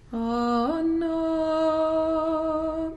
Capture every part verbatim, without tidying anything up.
Anna.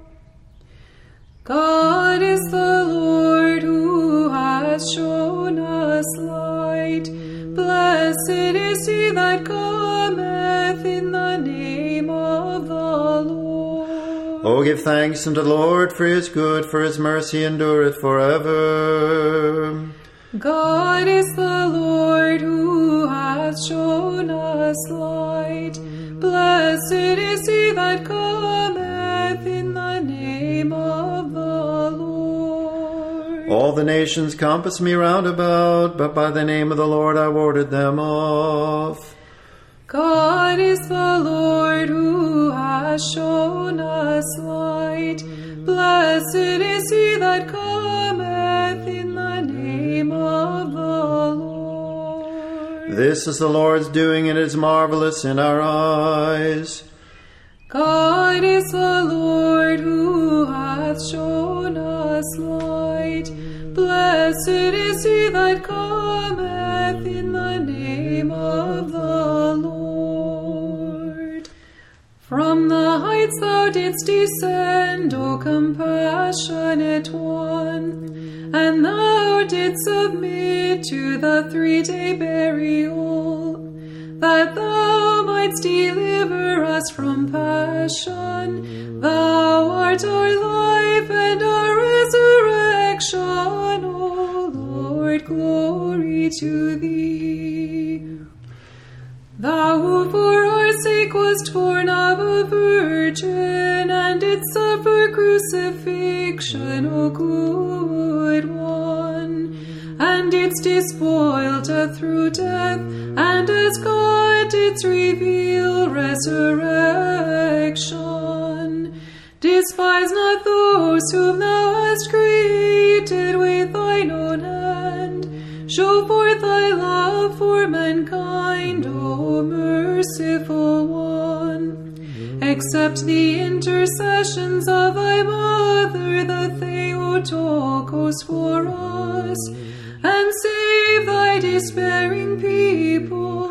God is the Lord who has shown us light. Blessed is he that cometh in the name of the Lord. O give thanks unto the Lord, for he is good, for his mercy endureth forever. God is the Lord who hath shown us light. Blessed is he that cometh in the name of the Lord. All the nations compass me round about, but by the name of the Lord I warded them off. God is the Lord who has shown us light. Blessed is he that cometh in the name of the Lord. This is the Lord's doing, and it is marvelous in our eyes. God is the Lord who hath shown us light. Blessed is he that cometh in the name of the Lord. From the heights thou didst descend, O compassionate one, and thou didst submit to the three-day burial, that thou mightst deliver us from passion. Thou art our life and our resurrection, O Lord, glory to thee. Thou who for our sake wast born of a virgin, and didst suffer crucifixion, O good one, and didst despoil death through death, and as God didst reveal resurrection. Despise not those whom thou hast created with thine own hand. Show forth thy love for mankind, O merciful one. Accept the intercessions of thy mother, the Theotokos, for us, and save thy despairing people.